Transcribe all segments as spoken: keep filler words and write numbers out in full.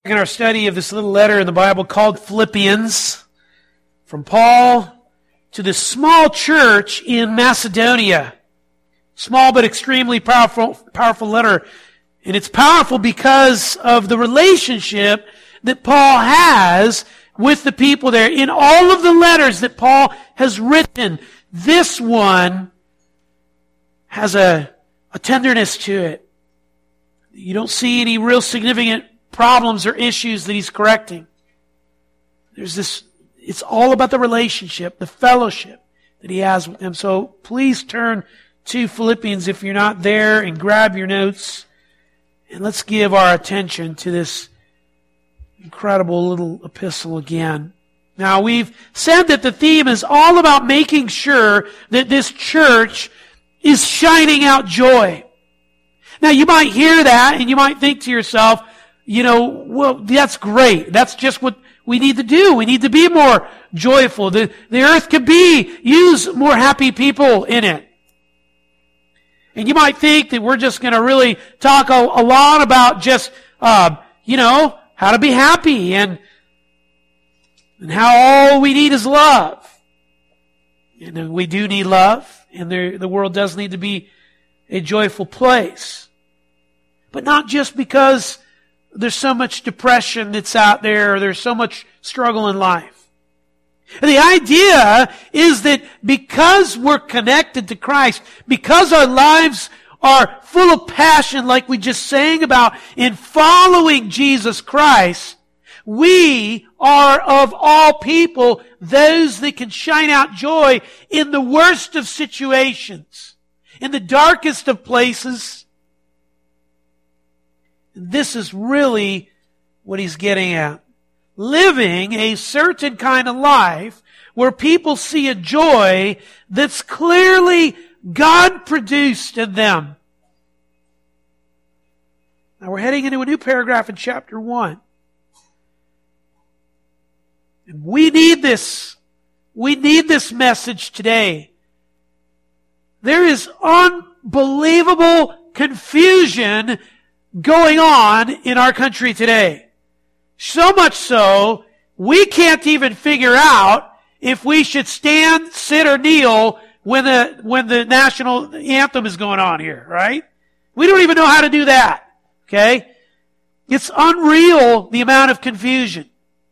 In our study of this little letter in the Bible called Philippians, from Paul to this small church in Macedonia. Small but extremely powerful, powerful letter. And it's powerful because of the relationship that Paul has with the people there. In all of the letters that Paul has written, this one has a, a tenderness to it. You don't see any real significant problems or issues that he's correcting. There's this, it's all about the relationship, the fellowship that he has with them. So please turn to Philippians if you're not there and grab your notes. And let's give our attention to this incredible little epistle again. Now, we've said that the theme is all about making sure that this church is shining out joy. Now, you might hear that and you might think to yourself, you know, well, that's great. That's just what we need to do. We need to be more joyful. The, the earth could be, use more happy people in it. And you might think that we're just going to really talk a, a lot about just, uh, you know, how to be happy and, and how all we need is love. And we do need love, and there, the world does need to be a joyful place. But not just because there's so much depression that's out there, or there's so much struggle in life. The idea is that because we're connected to Christ, because our lives are full of passion like we just sang about in following Jesus Christ, we are of all people those that can shine out joy in the worst of situations, in the darkest of places. This is really what he's getting at. Living a certain kind of life where people see a joy that's clearly God produced in them. Now we're heading into a new paragraph in chapter one. And we need this. We need this message today. There is unbelievable confusion going on in our country today. So much so, we can't even figure out if we should stand, sit, or kneel when the, when the national anthem is going on here, right? We don't even know how to do that, okay? It's unreal, the amount of confusion.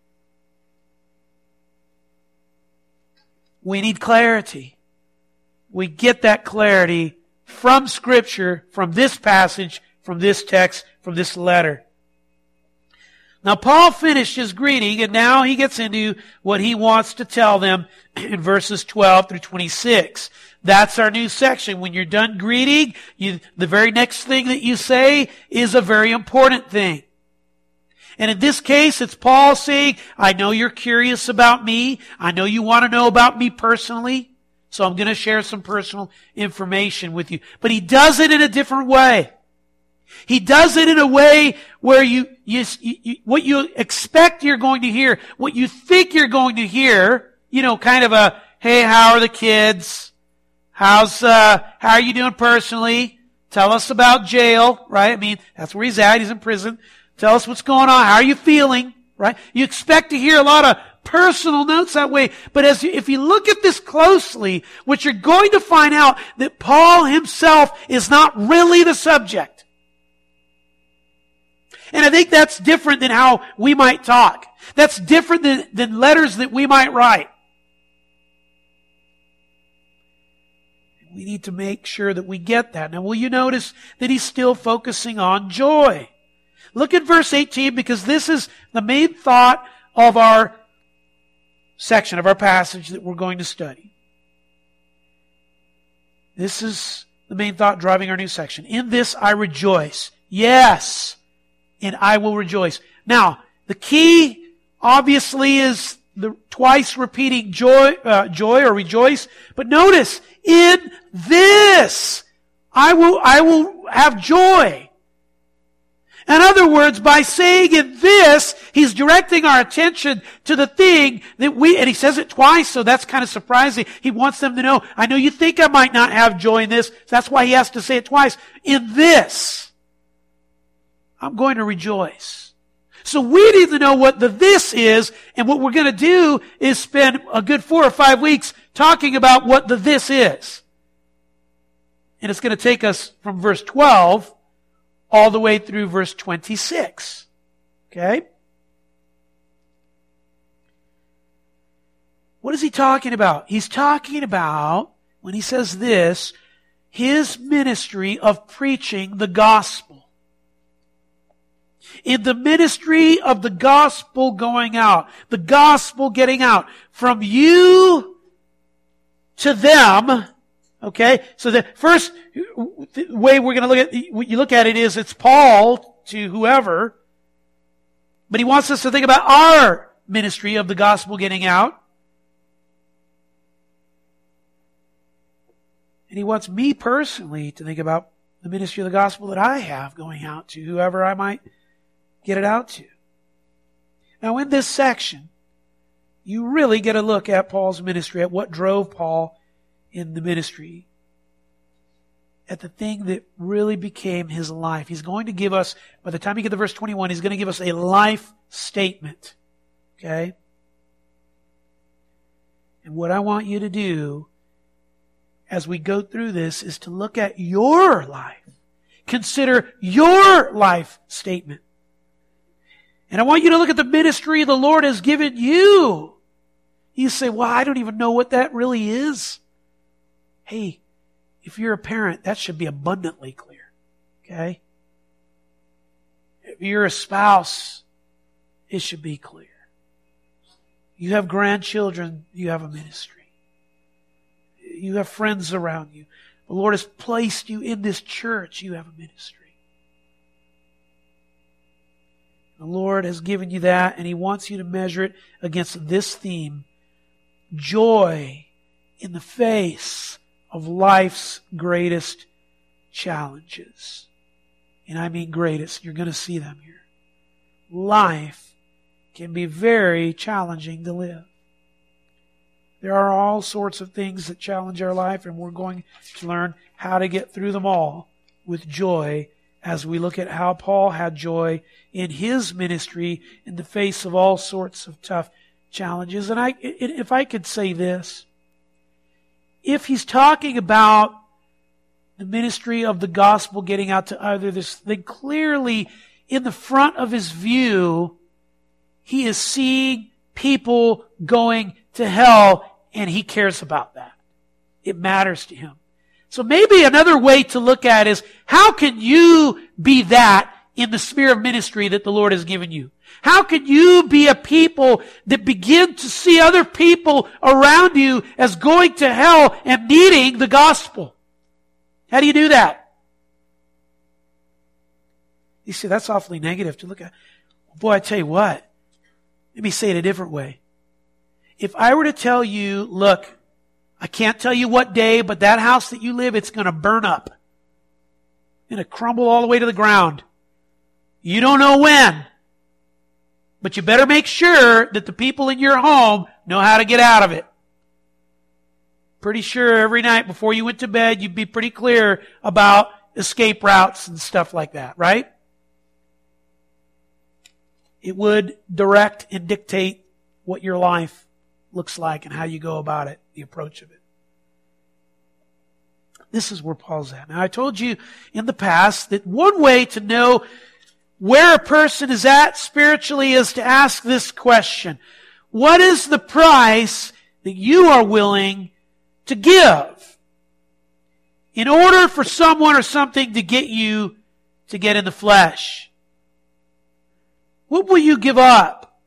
We need clarity. We get that clarity from Scripture, from this passage, from this text, from this letter. Now, Paul finished his greeting, and now he gets into what he wants to tell them in verses twelve through twenty-six. That's our new section. When you're done greeting, you, the very next thing that you say is a very important thing. And in this case, it's Paul saying, I know you're curious about me. I know you want to know about me personally. So I'm going to share some personal information with you. But he does it in a different way. He does it in a way where you, you, you, what you expect you're going to hear, what you think you're going to hear, you know, kind of a, hey, how are the kids? How's, uh, how are you doing personally? Tell us about jail, right? I mean, that's where he's at. He's in prison. Tell us what's going on. How are you feeling, right? You expect to hear a lot of personal notes that way. But as you, if you look at this closely, what you're going to find out that Paul himself is not really the subject. And I think that's different than how we might talk. That's different than, than letters that we might write. We need to make sure that we get that. Now, will you notice that he's still focusing on joy? Look at verse eighteen, because this is the main thought of our section, of our passage that we're going to study. This is the main thought driving our new section. In this I rejoice. Yes. And I will rejoice. Now, the key, obviously, is the twice repeating joy, uh, joy or rejoice. But notice, in this, I will, I will have joy. In other words, by saying in this, he's directing our attention to the thing that we, and he says it twice, so that's kind of surprising. He wants them to know, I know you think I might not have joy in this. That's why he has to say it twice. In this, I'm going to rejoice. So we need to know what the this is, and what we're going to do is spend a good four or five weeks talking about what the this is. And it's going to take us from verse twelve all the way through verse twenty-six. Okay? What is he talking about? He's talking about, when he says this, his ministry of preaching the gospel. In the ministry of the gospel going out, the gospel getting out from you to them. Okay, so the first way we're going to look at, you look at it is it's Paul to whoever, but he wants us to think about our ministry of the gospel getting out. And he wants me personally to think about the ministry of the gospel that I have going out to whoever I might get it out to. Now in this section, you really get a look at Paul's ministry, at what drove Paul in the ministry, at the thing that really became his life. He's going to give us, by the time you get to verse twenty-one, he's going to give us a life statement. Okay? And what I want you to do as we go through this is to look at your life. Consider your life statement. And I want you to look at the ministry the Lord has given you. You say, well, I don't even know what that really is. Hey, if you're a parent, that should be abundantly clear. Okay? If you're a spouse, it should be clear. You have grandchildren, you have a ministry. You have friends around you. The Lord has placed you in this church, you have a ministry. The Lord has given you that, and He wants you to measure it against this theme: joy in the face of life's greatest challenges. And I mean greatest. You're going to see them here. Life can be very challenging to live. There are all sorts of things that challenge our life, and we're going to learn how to get through them all with joy as we look at how Paul had joy in his ministry in the face of all sorts of tough challenges. And I, if I could say this, if he's talking about the ministry of the gospel getting out to others, then clearly in the front of his view, he is seeing people going to hell, and he cares about that. It matters to him. So maybe another way to look at it is, how can you be that in the sphere of ministry that the Lord has given you? How can you be a people that begin to see other people around you as going to hell and needing the gospel? How do you do that? You see, that's awfully negative to look at. Boy, I tell you what. Let me say it a different way. If I were to tell you, look, I can't tell you what day, but that house that you live, it's going to burn up. It's going to crumble all the way to the ground. You don't know when. But you better make sure that the people in your home know how to get out of it. Pretty sure every night before you went to bed, you'd be pretty clear about escape routes and stuff like that, right? It would direct and dictate what your life looks like and how you go about it, the approach of it. This is where Paul's at. Now, I told you in the past that one way to know where a person is at spiritually is to ask this question: what is the price that you are willing to give in order for someone or something to get you to get in the flesh? What will you give up?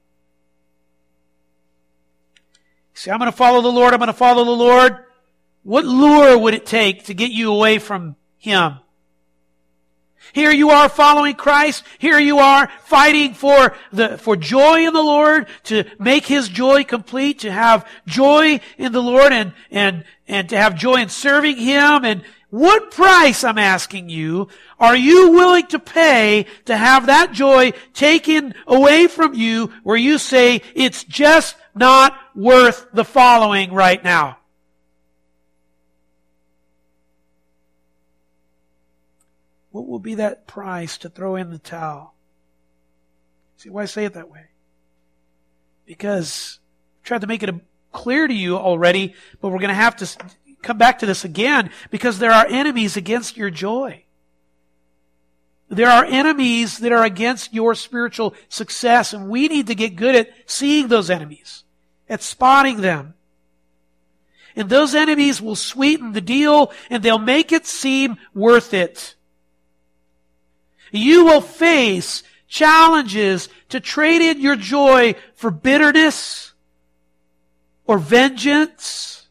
You say, I'm going to follow the Lord, I'm going to follow the Lord. What lure would it take to get you away from Him? Here you are following Christ. Here you are fighting for the, for joy in the Lord, to make His joy complete, to have joy in the Lord and, and, and to have joy in serving Him. And what price, I'm asking you, are you willing to pay to have that joy taken away from you, where you say, it's just not worth the following right now? What will be that price to throw in the towel? See why I say it that way? Because I tried to make it clear to you already, but we're going to have to come back to this again because there are enemies against your joy. There are enemies that are against your spiritual success, and we need to get good at seeing those enemies, at spotting them. And those enemies will sweeten the deal, and they'll make it seem worth it. You will face challenges to trade in your joy for bitterness, or vengeance,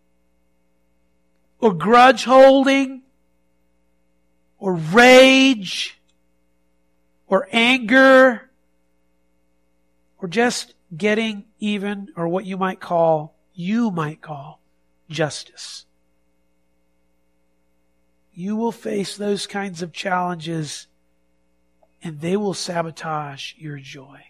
or grudge holding, or rage, or anger, or just getting even, or what you might call, you might call, justice. You will face those kinds of challenges, and they will sabotage your joy.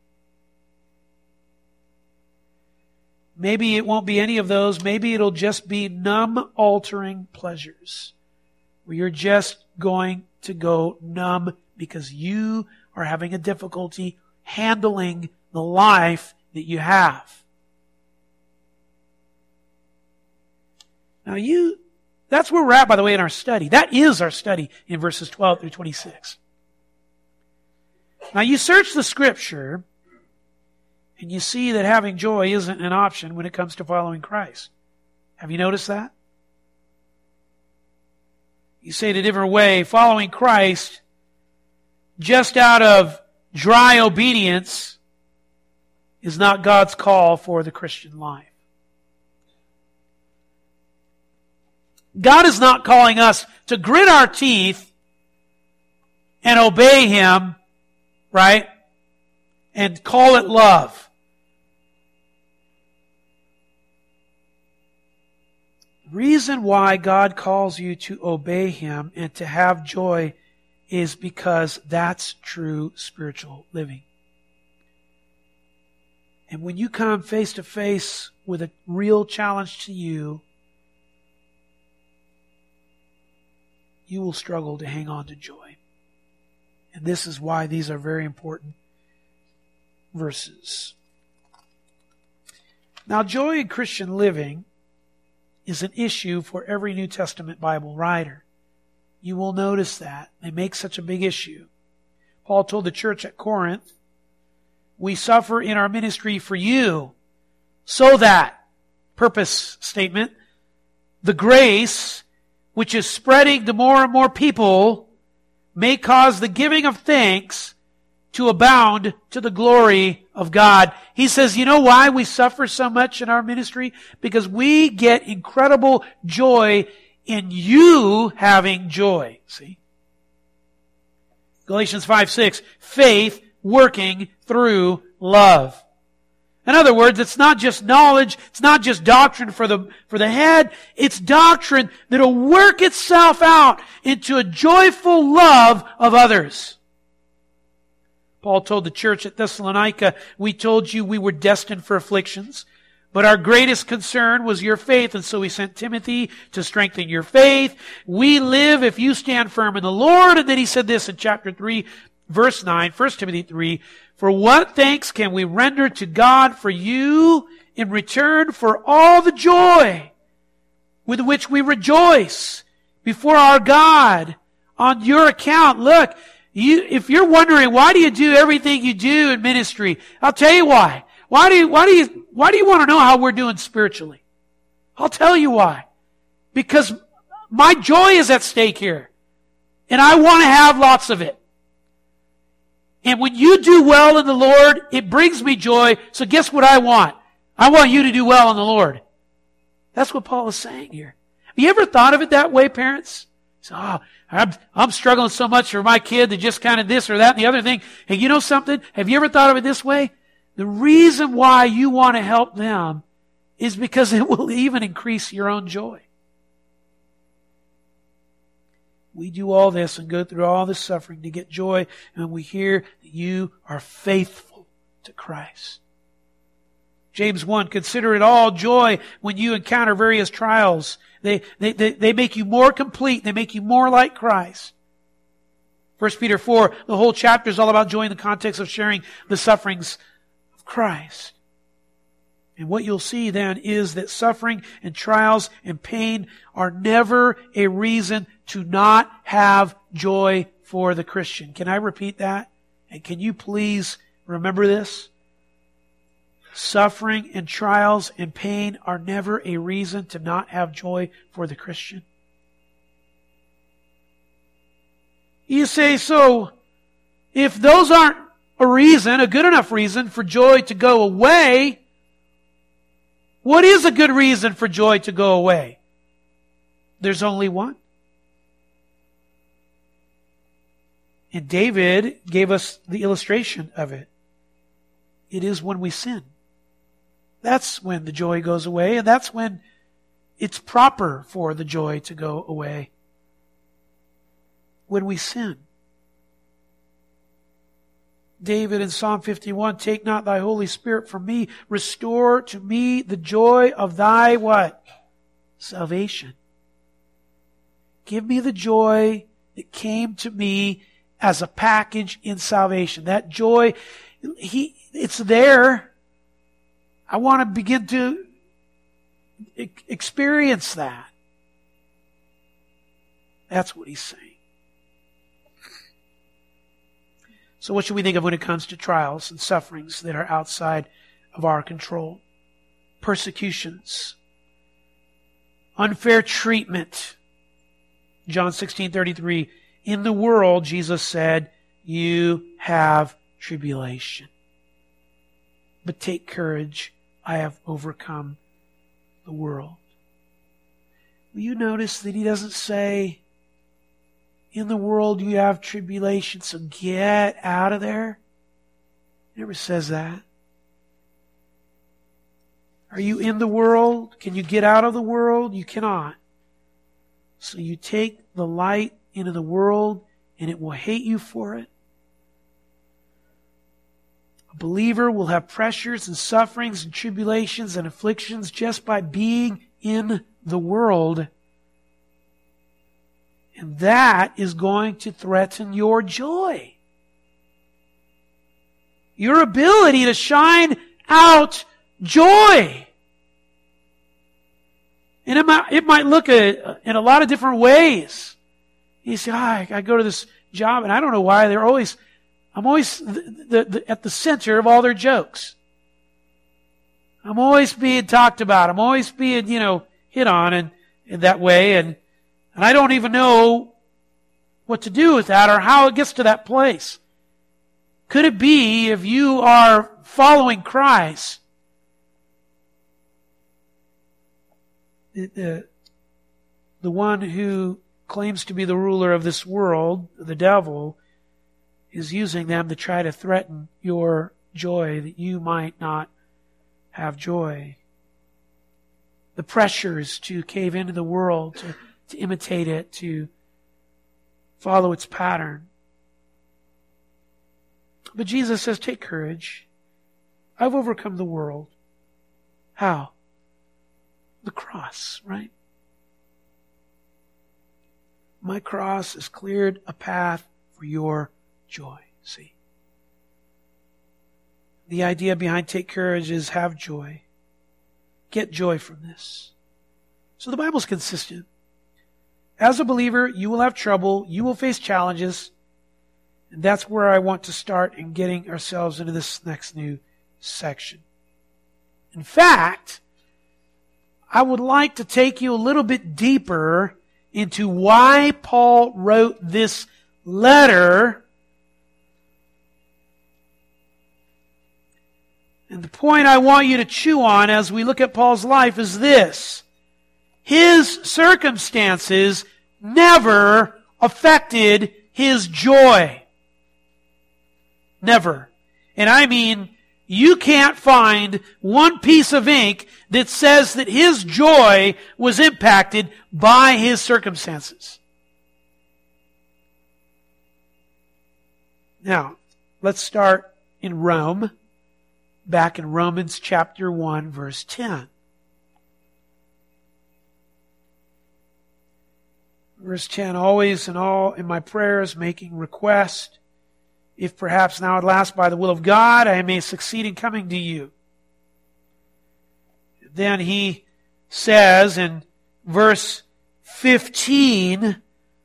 Maybe it won't be any of those. Maybe it'll just be numb, altering pleasures, where you're just going to go numb because you are having a difficulty handling the life that you have. Now you, that's where we're at, by the way, in our study. That is our study in verses twelve through twenty-six. Now you search the Scripture, and you see that having joy isn't an option when it comes to following Christ. Have you noticed that? You say it a different way, following Christ just out of dry obedience is not God's call for the Christian life. God is not calling us to grit our teeth and obey Him, right? And call it love. The reason why God calls you to obey Him and to have joy is because that's true spiritual living. And when you come face to face with a real challenge to you, you will struggle to hang on to joy. And this is why these are very important verses. Now, joy in Christian living is an issue for every New Testament Bible writer. You will notice that. They make such a big issue. Paul told the church at Corinth, we suffer in our ministry for you, so that, purpose statement, the grace which is spreading to more and more people may cause the giving of thanks to abound to the glory of God. He says, you know why we suffer so much in our ministry? Because we get incredible joy in you having joy. See? Galatians five six, faith working through love. In other words, it's not just knowledge, it's not just doctrine for the, for the head, it's doctrine that'll work itself out into a joyful love of others. Paul told the church at Thessalonica, we told you we were destined for afflictions, but our greatest concern was your faith, and so we sent Timothy to strengthen your faith. We live if you stand firm in the Lord. And then he said this in chapter three, verse nine, First Timothy three, for what thanks can we render to God for you in return for all the joy with which we rejoice before our God on your account? Look, you, if you're wondering, why do you do everything you do in ministry? I'll tell you why. Why do you, why do you, why do you want to know how we're doing spiritually? I'll tell you why. Because my joy is at stake here. And I want to have lots of it. And when you do well in the Lord, it brings me joy. So guess what I want? I want you to do well in the Lord. That's what Paul is saying here. Have you ever thought of it that way, parents? So, oh, I'm, I'm struggling so much for my kid to just kind of this or that and the other thing. And you know something? Have you ever thought of it this way? The reason why you want to help them is because it will even increase your own joy. We do all this and go through all this suffering to get joy, and we hear that you are faithful to Christ. James one, consider it all joy when you encounter various trials. They, they, they, they make you more complete. They make you more like Christ. First Peter four, the whole chapter is all about joy in the context of sharing the sufferings of Christ. And what you'll see then is that suffering and trials and pain are never a reason to not have joy for the Christian. Can I repeat that? And can you please remember this? Suffering and trials and pain are never a reason to not have joy for the Christian. You say, so if those aren't a reason, a good enough reason for joy to go away, what is a good reason for joy to go away? There's only one. And David gave us the illustration of it. It is when we sin. That's when the joy goes away, and that's when it's proper for the joy to go away. When we sin. David in Psalm fifty-one, take not thy Holy Spirit from me, restore to me the joy of thy what? Salvation. Give me the joy that came to me as a package in salvation. That joy, he, it's there. I want to begin to experience that. That's what he's saying. So what should we think of when it comes to trials and sufferings that are outside of our control? Persecutions. Unfair treatment. John sixteen thirty-three. In the world, Jesus said, you have tribulation. But take courage. I have overcome the world. Will you notice that he doesn't say, in the world you have tribulation, so get out of there? He never says that. Are you in the world? Can you get out of the world? You cannot. So you take the light into the world and it will hate you for it. A believer will have pressures and sufferings and tribulations and afflictions just by being in the world. And that is going to threaten your joy. Your ability to shine out joy. And it might, it might look a, in a lot of different ways. You say, oh, I, I go to this job and I don't know why they're always, I'm always the, the, the, at the center of all their jokes. I'm always being talked about. I'm always being, you know, hit on in, in that way. And, and I don't even know what to do with that or how it gets to that place. Could it be if you are following Christ, the, the, the one who claims to be the ruler of this world, the devil, is using them to try to threaten your joy, that you might not have joy. The pressures to cave into the world, to, to imitate it, to follow its pattern. But Jesus says, take courage. I've overcome the world. How? The cross, right? My cross has cleared a path for your joy. See? The idea behind take courage is have joy. Get joy from this. So the Bible's consistent. As a believer, you will have trouble. You will face challenges. And that's where I want to start in getting ourselves into this next new section. In fact, I would like to take you a little bit deeper into why Paul wrote this letter. And the point I want you to chew on as we look at Paul's life is this. His circumstances never affected his joy. Never. And I mean, you can't find one piece of ink that says that his joy was impacted by his circumstances. Now, let's start in Rome, back in Romans chapter one, verse ten. Verse ten, always and all in my prayers making request, if perhaps now at last by the will of God I may succeed in coming to you. Then he says in verse fifteen,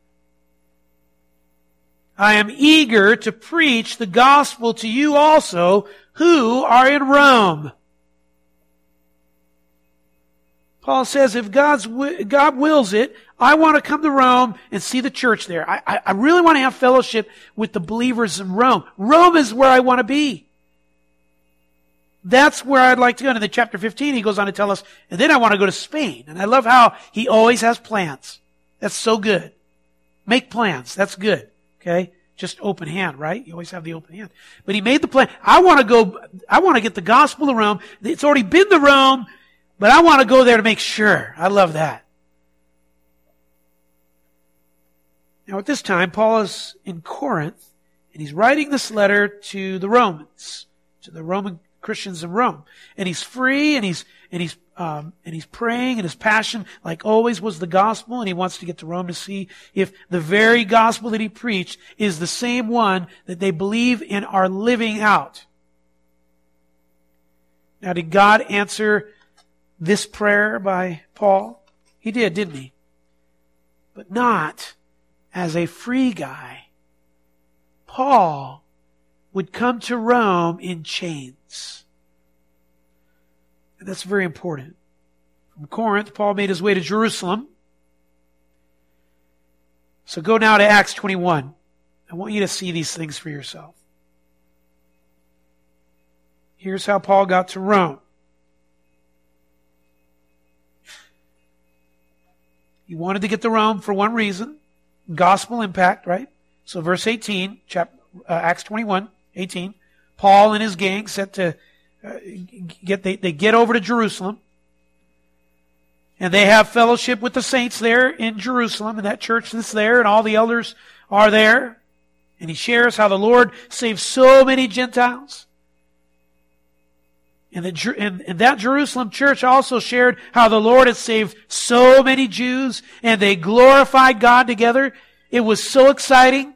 I am eager to preach the gospel to you also who are in Rome. Paul says, if God's God wills it, I want to come to Rome and see the church there. I, I, I really want to have fellowship with the believers in Rome. Rome is where I want to be. That's where I'd like to go. And in the chapter fifteen, he goes on to tell us, and then I want to go to Spain. And I love how he always has plans. That's so good. Make plans. That's good. Okay? Just open hand, right? You always have the open hand. But he made the plan. I want to go, I want to get the gospel to Rome. It's already been to Rome, but I want to go there to make sure. I love that. Now at this time, Paul is in Corinth, and he's writing this letter to the Romans, to the Roman Christians in Rome. And he's free, and he's, and he's, um, and he's praying, and his passion, like always, was the gospel, and he wants to get to Rome to see if the very gospel that he preached is the same one that they believe and are living out. Now, did God answer this prayer by Paul? He did, didn't he? But not as a free guy. Paul would come to Rome in chains. And that's very important. From Corinth, Paul made his way to Jerusalem. So go now to Acts twenty-one. I want you to see these things for yourself. Here's how Paul got to Rome. He wanted to get to Rome for one reason. Gospel impact, right? So verse eighteen, chapter, uh, Acts twenty-one, eighteen. Paul and his gang set to uh, get, they, they get over to Jerusalem. And they have fellowship with the saints there in Jerusalem, and that church that's there, and all the elders are there. And he shares how the Lord saved so many Gentiles. And, the, and, and that Jerusalem church also shared how the Lord had saved so many Jews, and they glorified God together. It was so exciting.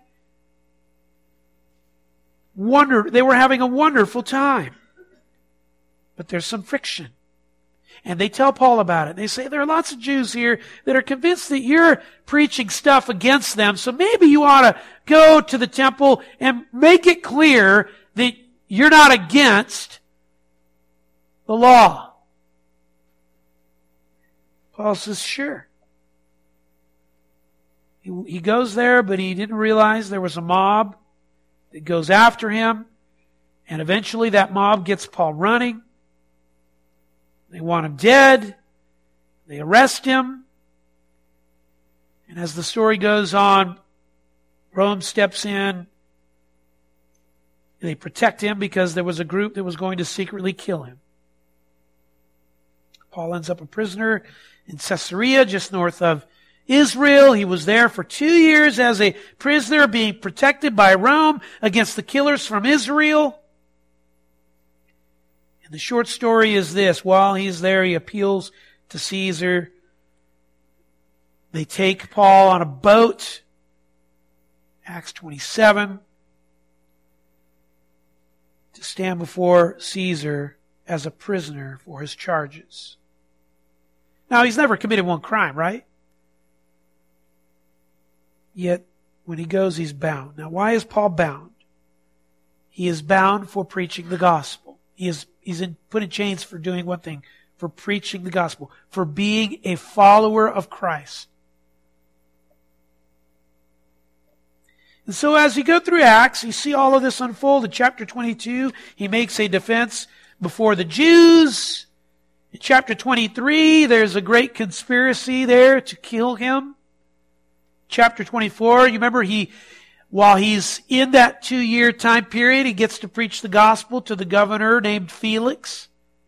Wonder, they were having a wonderful time. But there's some friction. And they tell Paul about it. They say, there are lots of Jews here that are convinced that you're preaching stuff against them, so maybe you ought to go to the temple and make it clear that you're not against the law. Paul says, sure. He, he goes there, but he didn't realize there was a mob that goes after him. And eventually that mob gets Paul running. They want him dead. They arrest him. And as the story goes on, Rome steps in. They protect him because there was a group that was going to secretly kill him. Paul ends up a prisoner in Caesarea, just north of Israel. He was there for two years as a prisoner, being protected by Rome against the killers from Israel. And the short story is this. While he's there, he appeals to Caesar. They take Paul on a boat. Acts twenty-seven. To stand before Caesar as a prisoner for his charges. Now, he's never committed one crime, right? Yet, when he goes, he's bound. Now, why is Paul bound? He is bound for preaching the gospel. He is he's in, put in chains for doing one thing, for preaching the gospel, for being a follower of Christ. And so as you go through Acts, you see all of this unfold. In chapter twenty-two, he makes a defense before the Jews. In chapter twenty-three, there's a great conspiracy there to kill him. Chapter twenty-four, you remember he, while he's in that two-year time period, he gets to preach the gospel to the governor named Felix.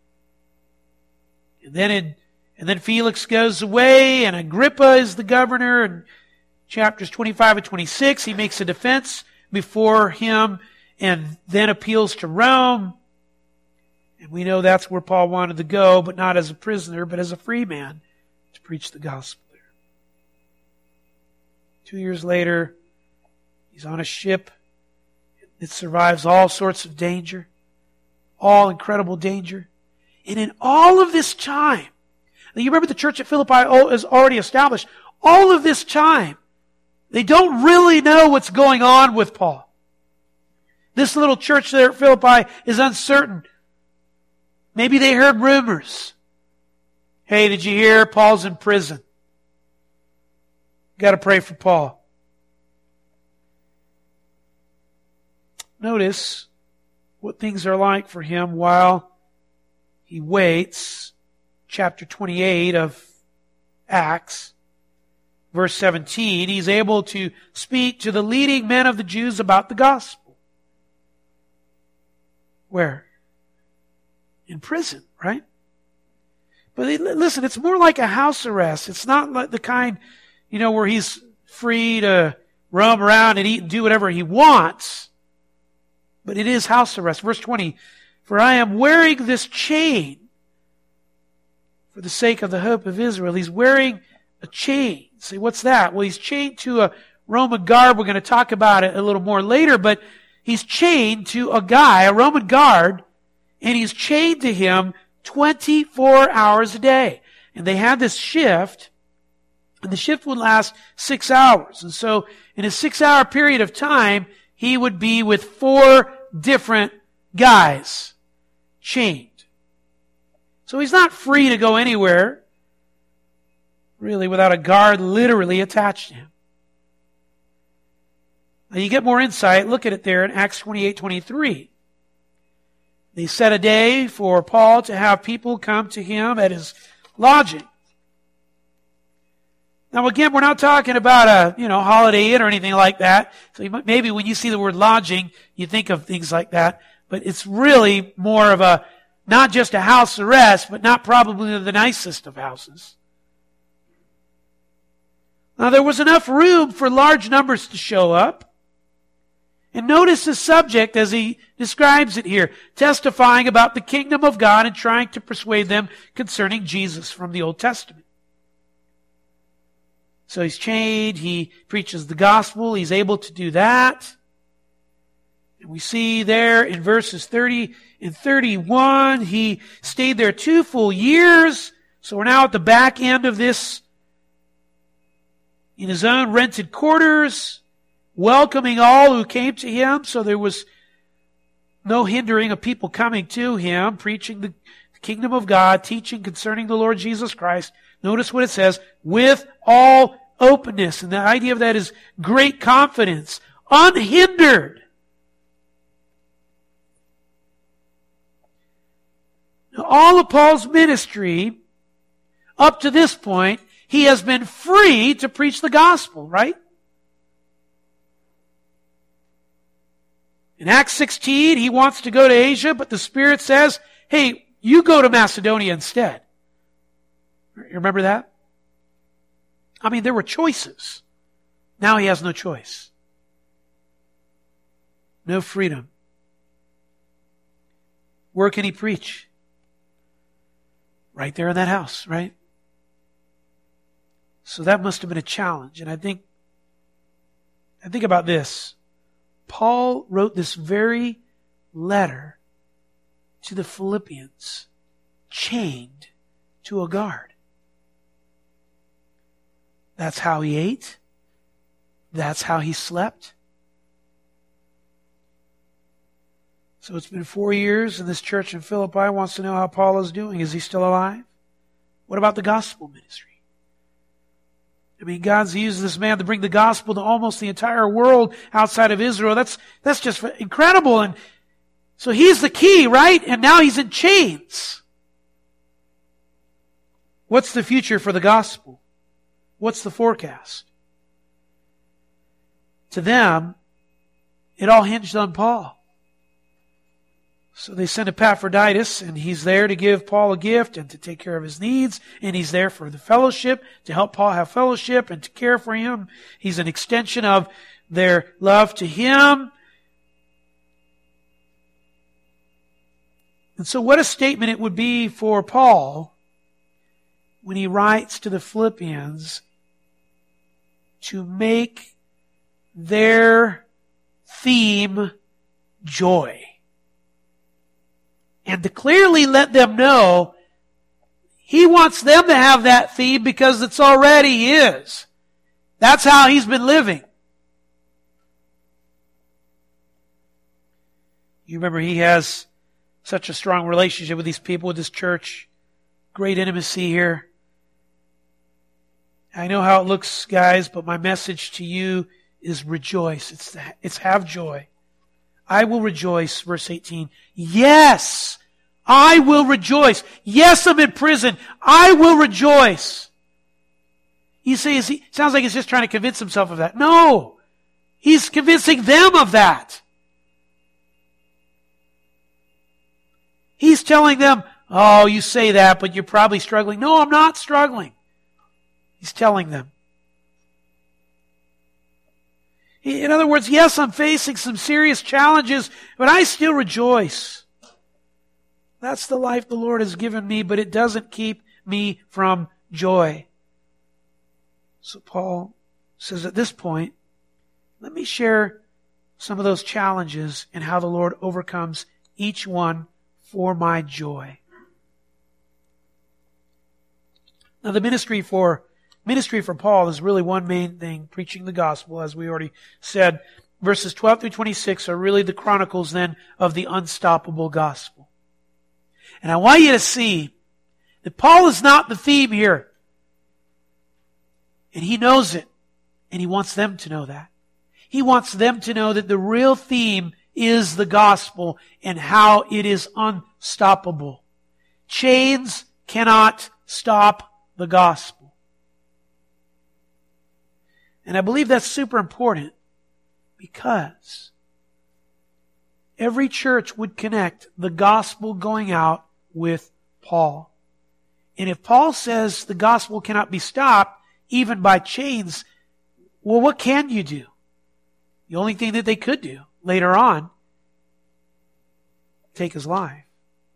And then in, and then Felix goes away, and Agrippa is the governor. And chapters twenty-five and twenty-six, he makes a defense before him, and then appeals to Rome. And we know that's where Paul wanted to go, but not as a prisoner, but as a free man, to preach the gospel there. Two years later, he's on a ship. It survives all sorts of danger, all incredible danger. And in all of this time, now you remember the church at Philippi is already established. All of this time, they don't really know what's going on with Paul. This little church there at Philippi is uncertain. Maybe they heard rumors. Hey, did you hear Paul's in prison? Got to pray for Paul. Notice what things are like for him while he waits. Chapter twenty-eight of Acts, verse seventeen. He's able to speak to the leading men of the Jews about the gospel. Where? In prison, right? But listen, it's more like a house arrest. It's not like the kind, you know, where he's free to roam around and eat and do whatever he wants. But it is house arrest. Verse twenty, for I am wearing this chain for the sake of the hope of Israel. He's wearing a chain. See, what's that? Well, he's chained to a Roman guard. We're going to talk about it a little more later, but he's chained to a guy, a Roman guard, and he's chained to him twenty-four hours a day. And they had this shift, and the shift would last six hours. And so in a six-hour period of time, he would be with four different guys chained. So he's not free to go anywhere, really, without a guard literally attached to him. Now you get more insight. Look at it there in Acts twenty-eight twenty-three. They set a day for Paul to have people come to him at his lodging. Now again, we're not talking about a, you know, Holiday Inn or anything like that. So you might, maybe when you see the word lodging, you think of things like that. But it's really more of a, not just a house arrest, but not probably the nicest of houses. Now there was enough room for large numbers to show up. And notice the subject as he describes it here, testifying about the kingdom of God and trying to persuade them concerning Jesus from the Old Testament. So he's chained, he preaches the gospel, he's able to do that. And we see there in verses thirty and thirty-one, he stayed there two full years. So we're now at the back end of this, in his own rented quarters, welcoming all who came to him. So there was no hindering of people coming to him, preaching the kingdom of God, teaching concerning the Lord Jesus Christ. Notice what it says, with all openness. And the idea of that is great confidence, unhindered. Now, all of Paul's ministry, up to this point, he has been free to preach the gospel, right? In Acts sixteen, he wants to go to Asia, but the Spirit says, hey, you go to Macedonia instead. You remember that? I mean, there were choices. Now he has no choice. No freedom. Where can he preach? Right there in that house, right? So that must have been a challenge. And I think, I think about this. Paul wrote this very letter to the Philippians, chained to a guard. That's how he ate. That's how he slept. So it's been four years, and this church in Philippi wants to know how Paul is doing. Is he still alive? What about the gospel ministry? I mean, God's used this man to bring the gospel to almost the entire world outside of Israel. That's, that's just incredible. And so he's the key, right? And now he's in chains. What's the future for the gospel? What's the forecast? To them, it all hinged on Paul. So they send Epaphroditus, and he's there to give Paul a gift and to take care of his needs. And he's there for the fellowship, to help Paul have fellowship and to care for him. He's an extension of their love to him. And so what a statement it would be for Paul when he writes to the Philippians to make their theme joy. And to clearly let them know he wants them to have that theme because it's already his. That's how he's been living. You remember he has such a strong relationship with these people, with this church. Great intimacy here. I know how it looks, guys, but my message to you is rejoice. It's, it's have joy. I will rejoice, verse eighteen. Yes, I will rejoice. Yes, I'm in prison. I will rejoice. You say, is he, sounds like he's just trying to convince himself of that. No, he's convincing them of that. He's telling them, oh, you say that, but you're probably struggling. No, I'm not struggling. He's telling them. In other words, yes, I'm facing some serious challenges, but I still rejoice. That's the life the Lord has given me, but it doesn't keep me from joy. So Paul says at this point, let me share some of those challenges and how the Lord overcomes each one for my joy. Now the ministry for Ministry for Paul is really one main thing, preaching the gospel, as we already said. Verses twelve through twenty-six are really the chronicles then of the unstoppable gospel. And I want you to see that Paul is not the theme here. And he knows it. And he wants them to know that. He wants them to know that the real theme is the gospel and how it is unstoppable. Chains cannot stop the gospel. And I believe that's super important because every church would connect the gospel going out with Paul. And if Paul says the gospel cannot be stopped, even by chains, well, what can you do? The only thing that they could do later on, take his life.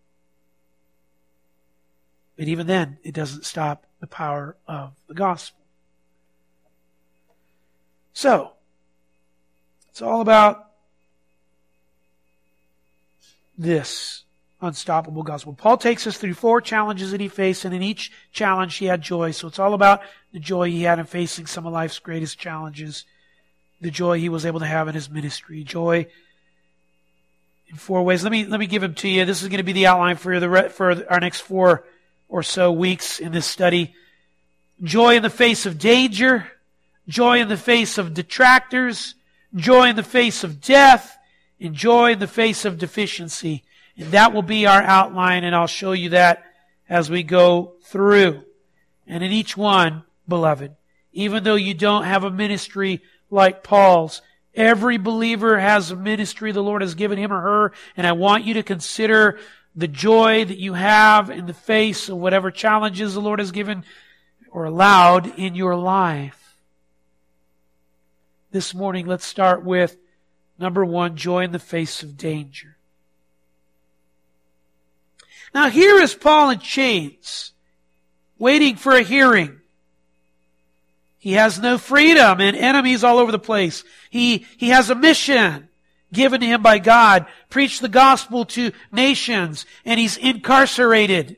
But even then, it doesn't stop the power of the gospel. So, it's all about this unstoppable gospel. Paul takes us through four challenges that he faced, and in each challenge he had joy. So it's all about the joy he had in facing some of life's greatest challenges, the joy he was able to have in his ministry, joy in four ways. Let me let me give them to you. This is going to be the outline for the for our next four or so weeks in this study. Joy in the face of danger. Joy in the face of detractors, joy in the face of death, and joy in the face of deficiency. And that will be our outline, and I'll show you that as we go through. And in each one, beloved, even though you don't have a ministry like Paul's, every believer has a ministry the Lord has given him or her, and I want you to consider the joy that you have in the face of whatever challenges the Lord has given or allowed in your life. This morning, let's start with, number one, joy in the face of danger. Now here is Paul in chains, waiting for a hearing. He has no freedom and enemies all over the place. He, he has a mission given to him by God, preach the gospel to nations, and he's incarcerated.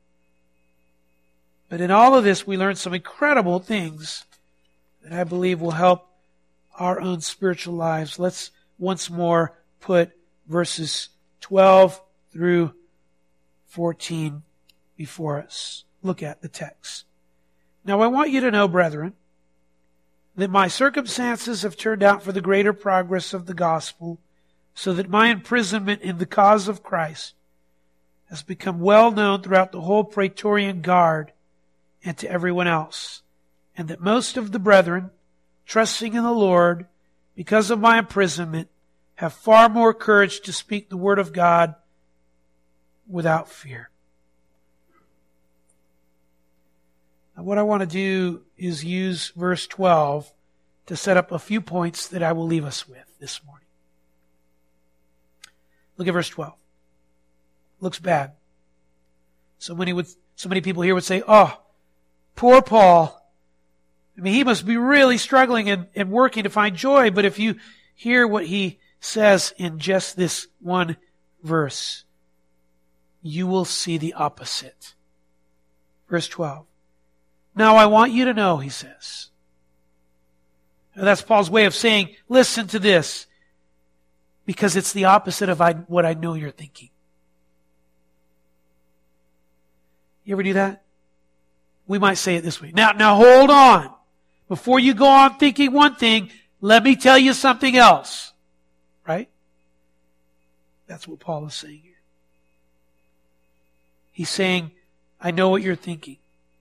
But in all of this, we learn some incredible things that I believe will help our own spiritual lives. Let's once more put verses twelve through fourteen before us. Look at the text. Now I want you to know, brethren, that my circumstances have turned out for the greater progress of the gospel, so that my imprisonment in the cause of Christ has become well known throughout the whole Praetorian Guard and to everyone else, and that most of the brethren, trusting in the Lord, because of my imprisonment, have far more courage to speak the word of God without fear. Now, what I want to do is use verse twelve to set up a few points that I will leave us with this morning. Look at verse twelve. Looks bad. So many would, so many people here would say, "Oh, poor Paul. I mean, he must be really struggling and, and working to find joy. But if you hear what he says in just this one verse, you will see the opposite. Verse twelve. Now I want you to know, he says. Now that's Paul's way of saying, listen to this, because it's the opposite of I, what I know you're thinking. You ever do that? We might say it this way. Now, now hold on. Before you go on thinking one thing, let me tell you something else. Right? That's what Paul is saying here. He's saying, I know what you're thinking.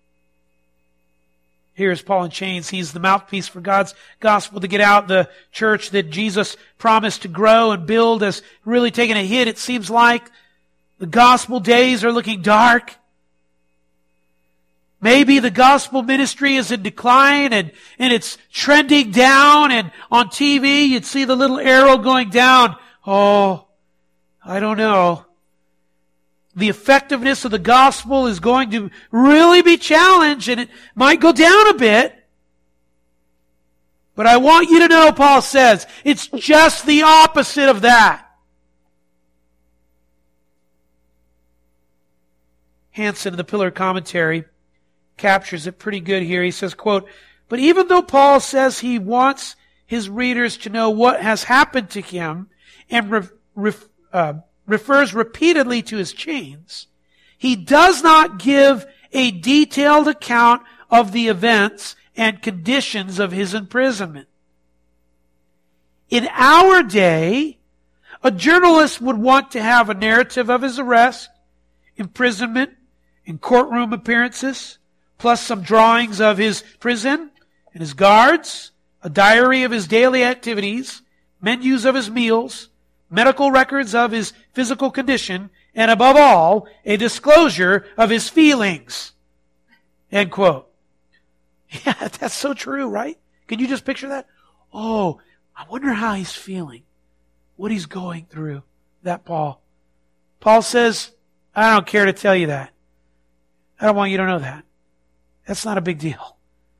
Here's Paul in chains. He's the mouthpiece for God's gospel to get out. The church that Jesus promised to grow and build has really taken a hit. It seems like the gospel days are looking dark. Maybe the gospel ministry is in decline and, and it's trending down, and on T V you'd see the little arrow going down. Oh, I don't know. The effectiveness of the gospel is going to really be challenged, and it might go down a bit. But I want you to know, Paul says, it's just the opposite of that. Hansen, in the Pillar Commentary, captures it pretty good here. He says, quote, but even though Paul says he wants his readers to know what has happened to him and re- ref, uh, refers repeatedly to his chains, he does not give a detailed account of the events and conditions of his imprisonment. In our day, a journalist would want to have a narrative of his arrest, imprisonment, and courtroom appearances, plus some drawings of his prison and his guards, a diary of his daily activities, menus of his meals, medical records of his physical condition, and above all, a disclosure of his feelings. End quote. Yeah, that's so true, right? Can you just picture that? Oh, I wonder how he's feeling, what he's going through, that Paul. Paul says, I don't care to tell you that. I don't want you to know that. That's not a big deal.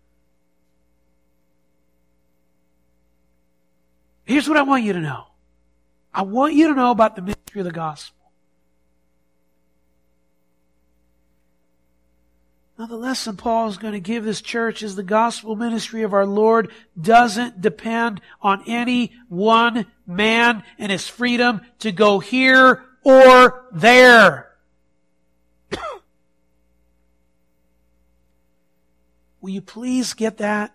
Here's what I want you to know. I want you to know about the mystery of the gospel. Now, the lesson Paul is going to give this church is the gospel ministry of our Lord doesn't depend on any one man and his freedom to go here or there. Will you please get that?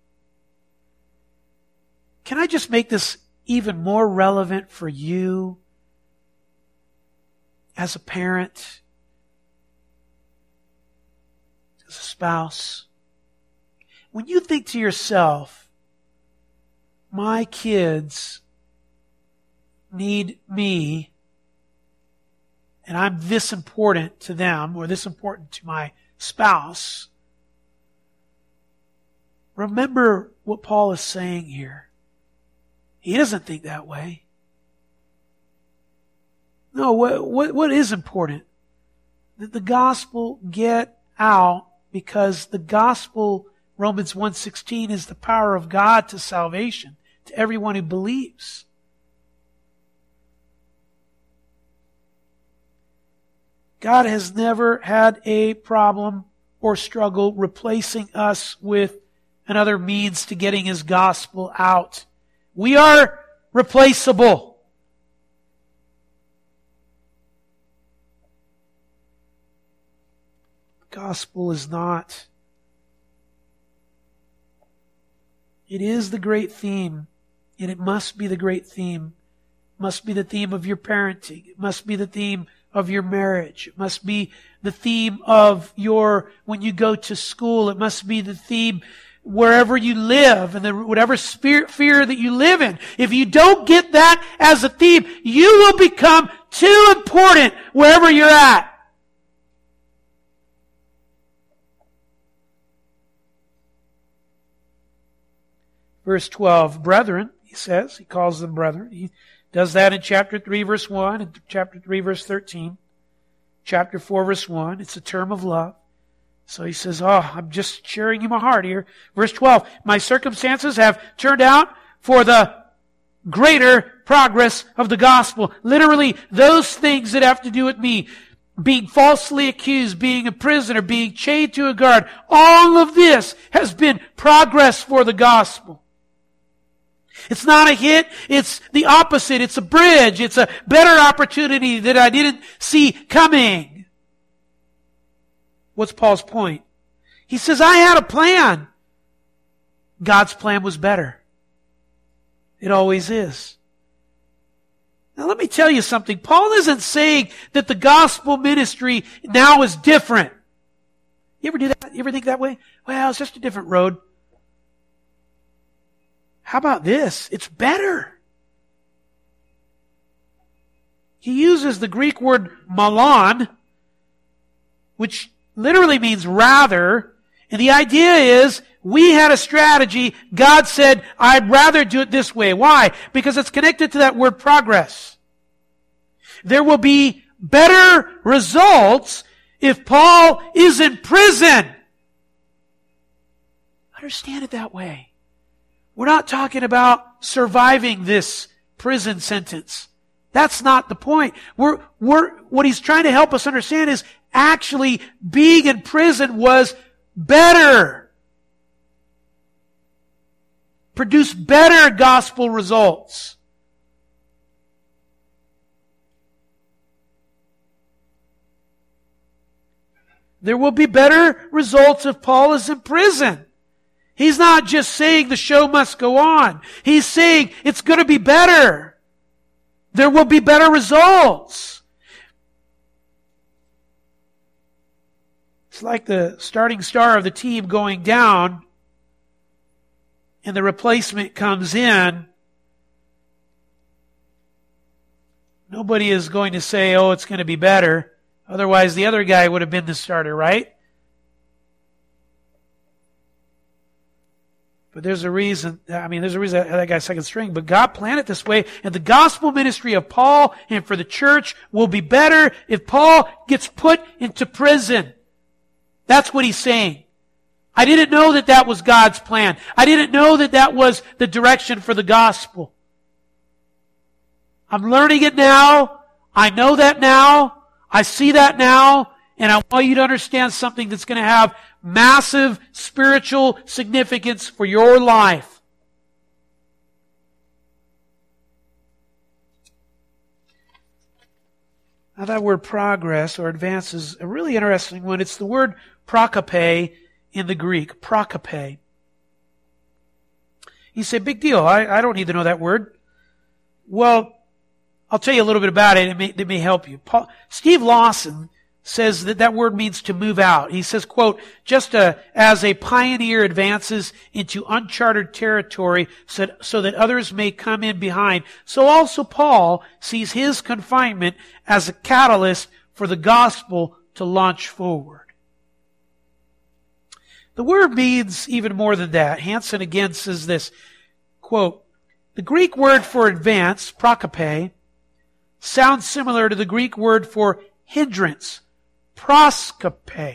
Can I just make this even more relevant for you as a parent, as a spouse? When you think to yourself, my kids need me, and I'm this important to them, or this important to my spouse, remember what Paul is saying here. He doesn't think that way. No, what, what, what is important? That the gospel get out, because the gospel, Romans one sixteen, is the power of God to salvation, to everyone who believes. God has never had a problem or struggle replacing us with another means to getting His gospel out. We are replaceable. The gospel is not. It is the great theme, and it must be the great theme. It must be the theme of your parenting. It must be the theme of your marriage. It must be the theme of your, when you go to school. It must be the theme wherever you live and the, whatever spirit, fear that you live in. If you don't get that as a theme, you will become too important wherever you're at. Verse twelve, brethren, he says, he calls them brethren. He does that in chapter three, verse one, and chapter three, verse thirteen. Chapter four, verse one, it's a term of love. So he says, oh, I'm just sharing you my heart here. Verse twelve, my circumstances have turned out for the greater progress of the gospel. Literally, those things that have to do with me, being falsely accused, being a prisoner, being chained to a guard, all of this has been progress for the gospel. It's not a hit, it's the opposite. It's a bridge. It's a better opportunity that I didn't see coming. What's Paul's point? He says, I had a plan. God's plan was better. It always is. Now let me tell you something. Paul isn't saying that the gospel ministry now is different. You ever do that? You ever think that way? Well, it's just a different road. How about this? It's better. He uses the Greek word malon, which literally means rather. And the idea is, we had a strategy. God said, I'd rather do it this way. Why? Because it's connected to that word progress. There will be better results if Paul is in prison. Understand it that way. We're not talking about surviving this prison sentence. That's not the point. We're, we're, what he's trying to help us understand is actually being in prison was better. Produce better gospel results. There will be better results if Paul is in prison. He's not just saying the show must go on. He's saying it's going to be better. There will be better results. It's like the starting star of the team going down and the replacement comes in. Nobody is going to say, oh, it's going to be better. Otherwise, the other guy would have been the starter, right? But there's a reason, I mean, there's a reason that guy's second string, but God planned it this way, and the gospel ministry of Paul and for the church will be better if Paul gets put into prison. That's what he's saying. I didn't know that that was God's plan. I didn't know that that was the direction for the gospel. I'm learning it now. I know that now. I see that now. And I want you to understand something that's going to have massive spiritual significance for your life. Now that word progress or advance is a really interesting one. It's the word prokope in the Greek. Prokope. You say, big deal. I, I don't need to know that word. Well, I'll tell you a little bit about it. It may, it may help you. Paul, Steve Lawson says that that word means to move out. He says, quote, just a, as a pioneer advances into uncharted territory so that, so that others may come in behind, so also Paul sees his confinement as a catalyst for the gospel to launch forward. The word means even more than that. Hansen again says this, quote, the Greek word for advance, prokope, sounds similar to the Greek word for hindrance, proskope.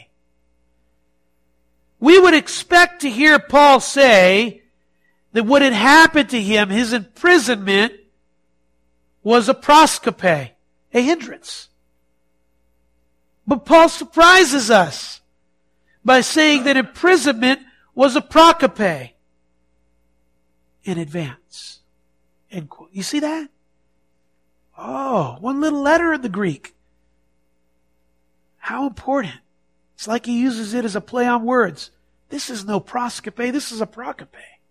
We would expect to hear Paul say that what had happened to him, his imprisonment, was a proskope, a hindrance. But Paul surprises us by saying that imprisonment was a prokope, in advance. End quote. You see that? Oh, one little letter in the Greek. How important. It's like he uses it as a play on words. This is no proskope, this is a prokope.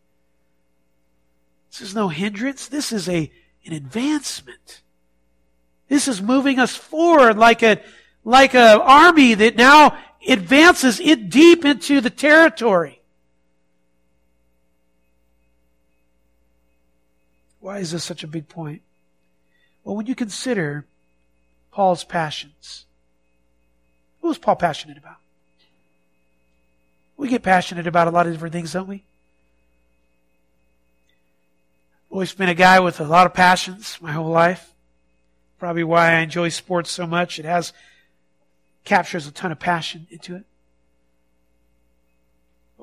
This is no hindrance, this is a, an advancement. This is moving us forward like a, like an army that now advances it deep into the territory. Why is this such a big point? Well, when you consider Paul's passions, what was Paul passionate about? We get passionate about a lot of different things, don't we? Always been a guy with a lot of passions my whole life. Probably why I enjoy sports so much. It has captures a ton of passion into it.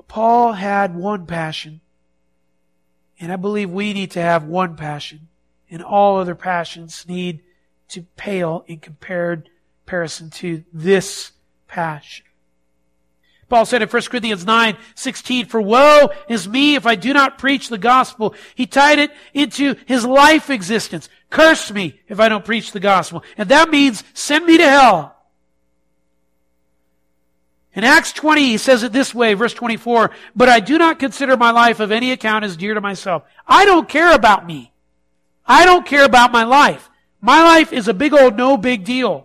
But Paul had one passion. And I believe we need to have one passion. And all other passions need to pale in compared comparison to this passion. Paul said in First Corinthians nine sixteen, "For woe is me if I do not preach the gospel." He tied it into his life existence. Curse me if I don't preach the gospel. And that means send me to hell. In Acts twenty, he says it this way, verse twenty-four, "But I do not consider my life of any account as dear to myself." I don't care about me. I don't care about my life. My life is a big old no big deal.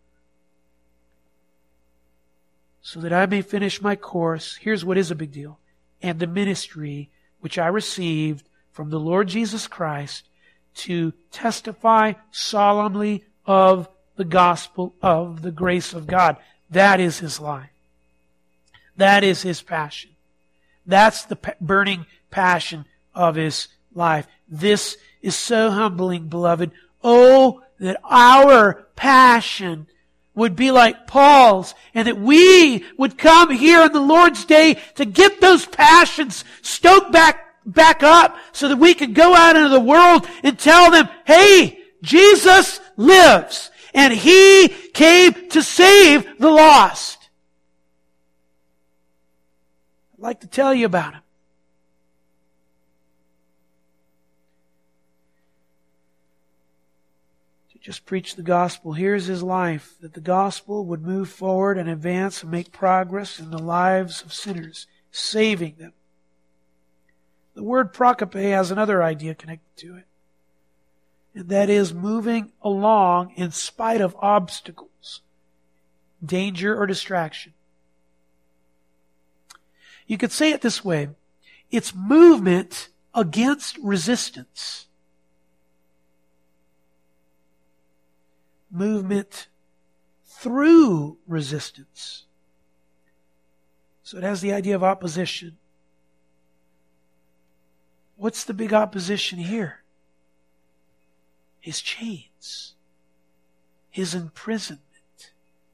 "So that I may finish my course," here's what is a big deal, "and the ministry which I received from the Lord Jesus Christ to testify solemnly of the gospel of the grace of God." That is his life. That is his passion. That's the burning passion of his life. This is so humbling, beloved. Oh, that our passion would be like Paul's, and that we would come here on the Lord's Day to get those passions stoked back, back up so that we can go out into the world and tell them, hey, Jesus lives, and He came to save the lost. I'd like to tell you about Him. Just preach the gospel. Here's his life, that the gospel would move forward and advance and make progress in the lives of sinners, saving them. The word prokope has another idea connected to it, and that is moving along in spite of obstacles, danger, or distraction. You could say it this way: it's movement against resistance. Movement through resistance. So it has the idea of opposition. What's the big opposition here? His chains. His imprisonment.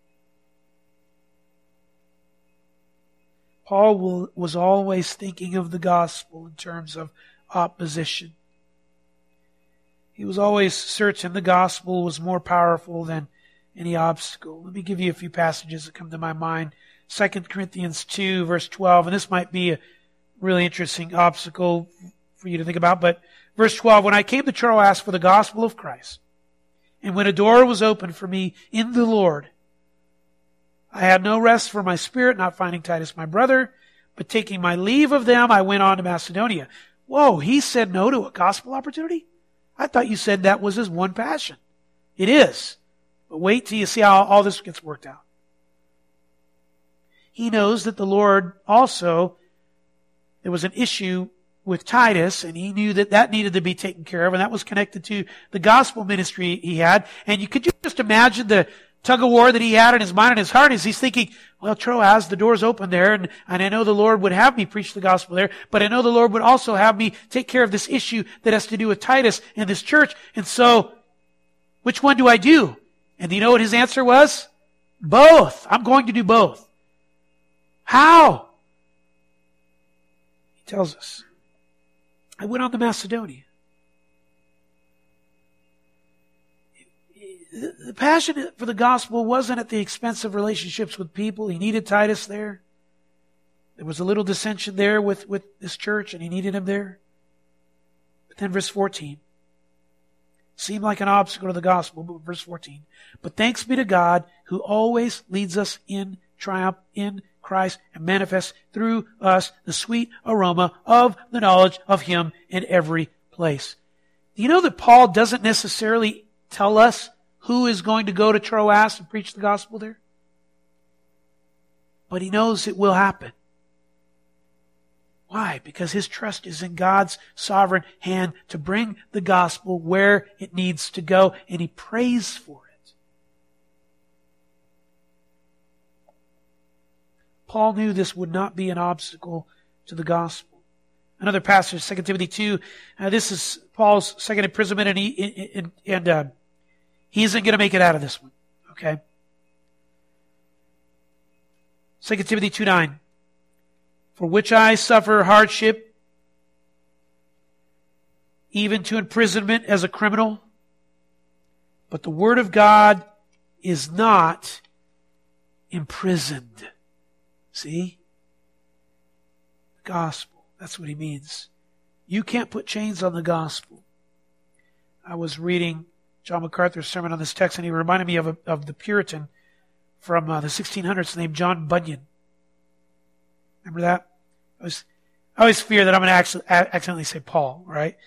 Paul will, was always thinking of the gospel in terms of opposition. He was always certain the gospel was more powerful than any obstacle. Let me give you a few passages that come to my mind. Second Corinthians two, verse twelve, and this might be a really interesting obstacle for you to think about, but verse twelve, "When I came to Troas for the gospel of Christ, and when a door was opened for me in the Lord, I had no rest for my spirit, not finding Titus my brother, but taking my leave of them, I went on to Macedonia." Whoa, he said no to a gospel opportunity? I thought you said that was his one passion. It is. But wait till you see how all this gets worked out. He knows that the Lord also, there was an issue with Titus, and he knew that that needed to be taken care of, and that was connected to the gospel ministry he had. And you could just imagine the tug of war that he had in his mind and his heart as he's thinking, well, Troas, the door's open there, and, and I know the Lord would have me preach the gospel there, but I know the Lord would also have me take care of this issue that has to do with Titus and this church. And so, which one do I do? And do you know what his answer was? Both. I'm going to do both. How? He tells us, I went on to Macedonia. The passion for the gospel wasn't at the expense of relationships with people. He needed Titus there. There was a little dissension there with, with this church, and he needed him there. But then verse fourteen. Seemed like an obstacle to the gospel, but verse fourteen. "But thanks be to God, who always leads us in triumph in Christ and manifests through us the sweet aroma of the knowledge of Him in every place." Do you know that Paul doesn't necessarily tell us who is going to go to Troas and preach the gospel there? But he knows it will happen. Why? Because his trust is in God's sovereign hand to bring the gospel where it needs to go, and he prays for it. Paul knew this would not be an obstacle to the gospel. Another passage, Second Timothy two, uh, this is Paul's second imprisonment, and he, and, and uh, he isn't going to make it out of this one. Okay? Second Timothy two nine. for which I suffer hardship, even to imprisonment as a criminal. But the word of God is not imprisoned. See? The gospel. That's what he means. You can't put chains on the gospel. I was reading John MacArthur's sermon on this text, and he reminded me of, a, of the Puritan from uh, the sixteen hundreds named John Bunyan. Remember that? I, was, I always fear that I'm going to actually, accidentally say Paul, right?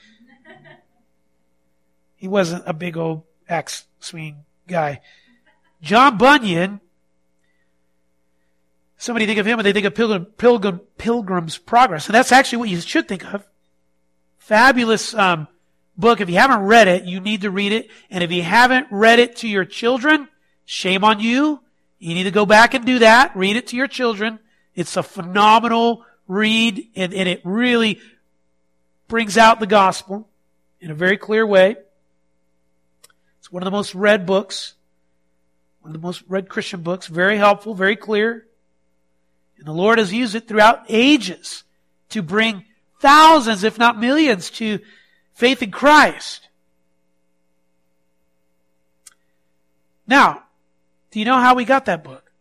He wasn't a big old axe swinging guy. John Bunyan, somebody think of him and they think of Pilgrim, Pilgrim, Pilgrim's Progress. And that's actually what you should think of. Fabulous um, book. If you haven't read it, you need to read it. And if you haven't read it to your children, shame on you. You need to go back and do that. Read it to your children. It's a phenomenal read, and, and it really brings out the gospel in a very clear way. It's one of the most read books, one of the most read Christian books, very helpful, very clear. And the Lord has used it throughout ages to bring thousands, if not millions, to faith in Christ. Now, do you know how we got that book?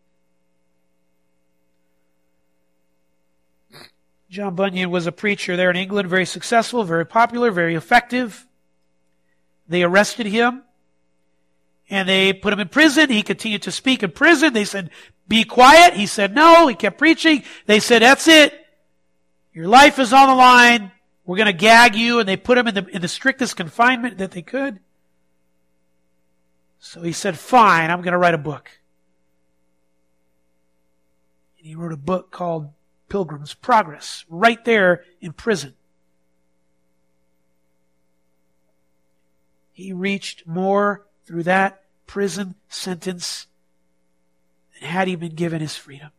John Bunyan was a preacher there in England, very successful, very popular, very effective. They arrested him, and they put him in prison. He continued to speak in prison. They said, be quiet. He said no. He kept preaching. They said, that's it. Your life is on the line. We're going to gag you. And they put him in the, in the strictest confinement that they could. So he said, fine, I'm going to write a book. And he wrote a book called Pilgrim's Progress, right there in prison. He reached more through that prison sentence than had he been given his freedom.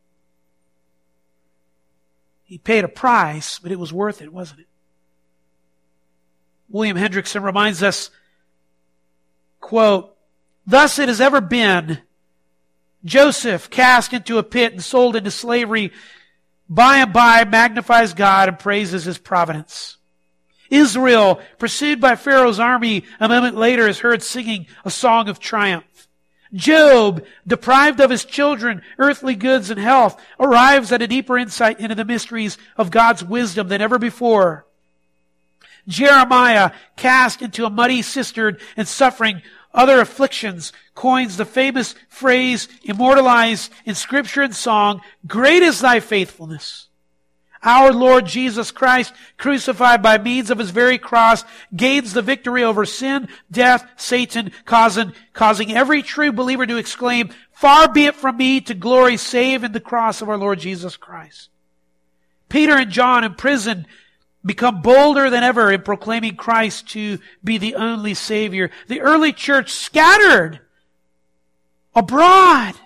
He paid a price, but it was worth it, wasn't it? William Hendrickson reminds us, quote, thus it has ever been. Joseph, cast into a pit and sold into slavery, by and by magnifies God and praises his providence. Israel, pursued by Pharaoh's army, a moment later is heard singing a song of triumph. Job, deprived of his children, earthly goods, and health, arrives at a deeper insight into the mysteries of God's wisdom than ever before. Jeremiah, cast into a muddy cistern and suffering other afflictions, coins the famous phrase immortalized in scripture and song, great is thy faithfulness. Our Lord Jesus Christ, crucified by means of his very cross, gains the victory over sin, death, Satan, causing, causing every true believer to exclaim, far be it from me to glory save in the cross of our Lord Jesus Christ. Peter and John in prison become bolder than ever in proclaiming Christ to be the only Savior. The early church scattered abroad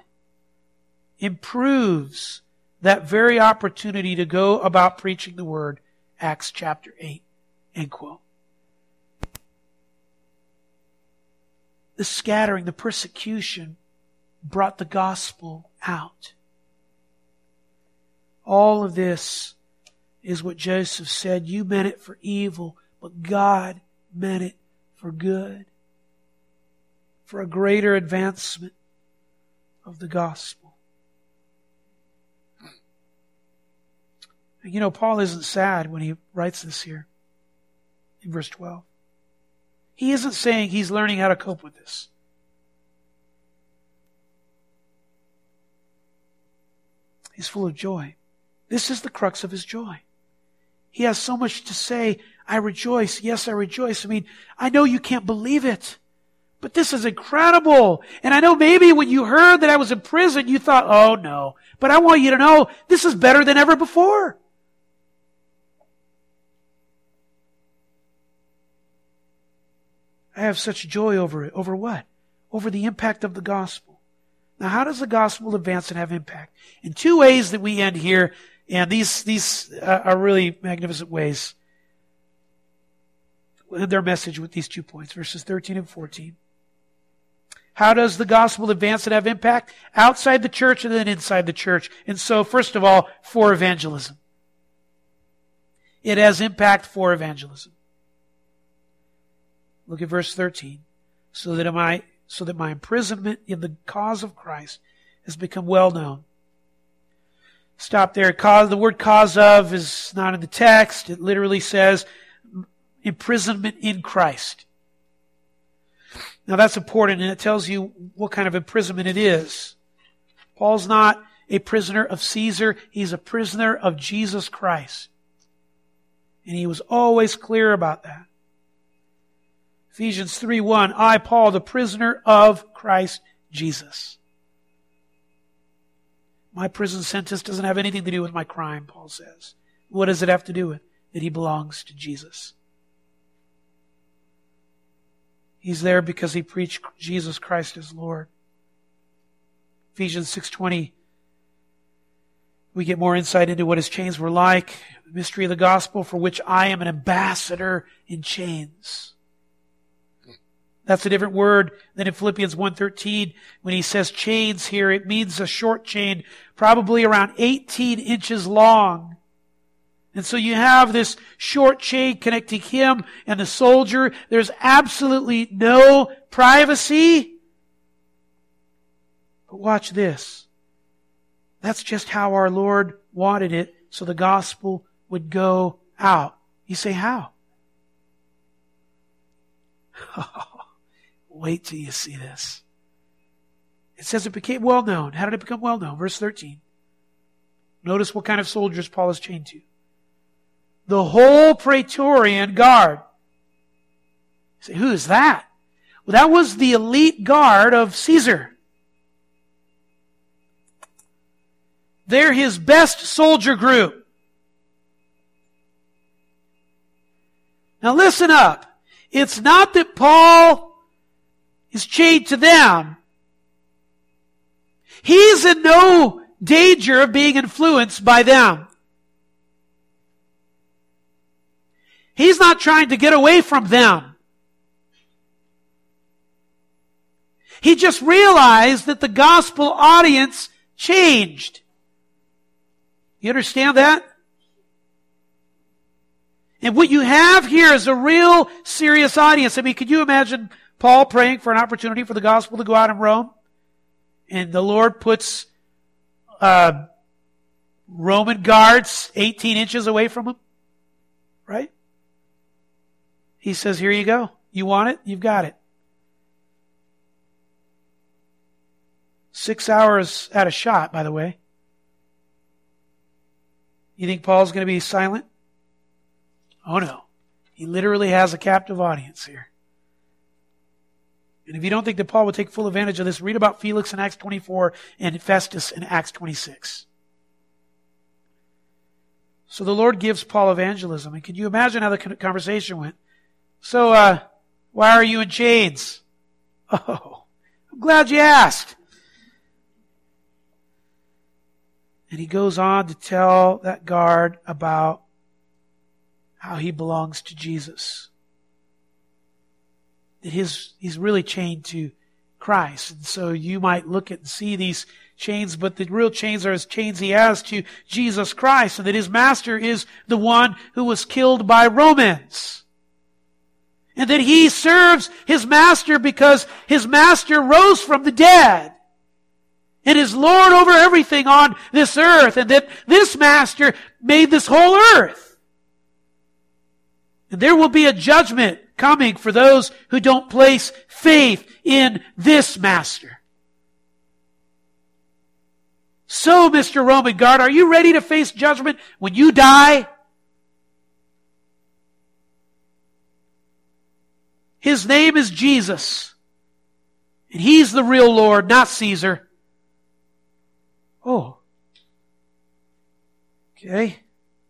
improves that very opportunity to go about preaching the word. Acts chapter eight, end quote. The scattering, the persecution brought the gospel out. All of this is what Joseph said. You meant it for evil, but God meant it for good. For a greater advancement of the gospel. And you know, Paul isn't sad when he writes this here in verse twelve. He isn't saying he's learning how to cope with this. He's full of joy. This is the crux of his joy. He has so much to say. I rejoice. Yes, I rejoice. I mean, I know you can't believe it, but this is incredible. And I know maybe when you heard that I was in prison, you thought, oh no. But I want you to know this is better than ever before. I have such joy over it. Over what? Over the impact of the gospel. Now, how does the gospel advance and have impact? In two ways that we end here. And these these uh, are really magnificent ways. We'll end their message with these two points, verses thirteen and fourteen. How does the gospel advance and have impact? Outside the church and then inside the church. And so, first of all, for evangelism. it has impact for evangelism. Look at verse thirteen. So that my, so that my imprisonment in the cause of Christ has become well known. Stop there. Cause, the word cause of is not in the text. It literally says imprisonment in Christ. Now that's important, and it tells you what kind of imprisonment it is. Paul's not a prisoner of Caesar. He's a prisoner of Jesus Christ. And he was always clear about that. Ephesians three one, I, Paul, the prisoner of Christ Jesus. My prison sentence doesn't have anything to do with my crime, Paul says. What does it have to do with? That he belongs to Jesus. He's there because he preached Jesus Christ as Lord. Ephesians six twenty, we get more insight into what his chains were like. The mystery of the gospel for which I am an ambassador in chains. That's a different word than in Philippians one thirteen. When he says chains here, it means a short chain, probably around eighteen inches long. And so you have this short chain connecting him and the soldier. There's absolutely no privacy. But watch this. That's just how our Lord wanted it, so the gospel would go out. You say, how? Wait till you see this. It says it became well known. How did it become well known? Verse thirteen. Notice what kind of soldiers Paul is chained to. The whole Praetorian Guard. You say, who is that? Well, that was the elite guard of Caesar. They're his best soldier group. Now listen up. It's not that Paul is chained to them. He's in no danger of being influenced by them. He's not trying to get away from them. He just realized that the gospel audience changed. You understand that? And what you have here is a real serious audience. I mean, could you imagine Paul praying for an opportunity for the gospel to go out in Rome? And the Lord puts uh, Roman guards eighteen inches away from him. Right? He says, here you go. You want it? You've got it. Six hours at a shot, by the way. You think Paul's going to be silent? Oh no. He literally has a captive audience here. And if you don't think that Paul would take full advantage of this, read about Felix in Acts twenty-four and Festus in Acts twenty-six. So the Lord gives Paul evangelism. And can you imagine how the conversation went? So, uh, why are you in chains? Oh, I'm glad you asked. And he goes on to tell that guard about how he belongs to Jesus. That his, he's really chained to Christ. And so you might look at and see these chains, but the real chains are his chains he has to Jesus Christ, and that his master is the one who was killed by Romans. And that he serves his master because his master rose from the dead and is Lord over everything on this earth, and that this master made this whole earth. And there will be a judgment coming for those who don't place faith in this master. So, Mister Roman guard, are you ready to face judgment when you die? His name is Jesus. And he's the real Lord, not Caesar. Oh. Okay.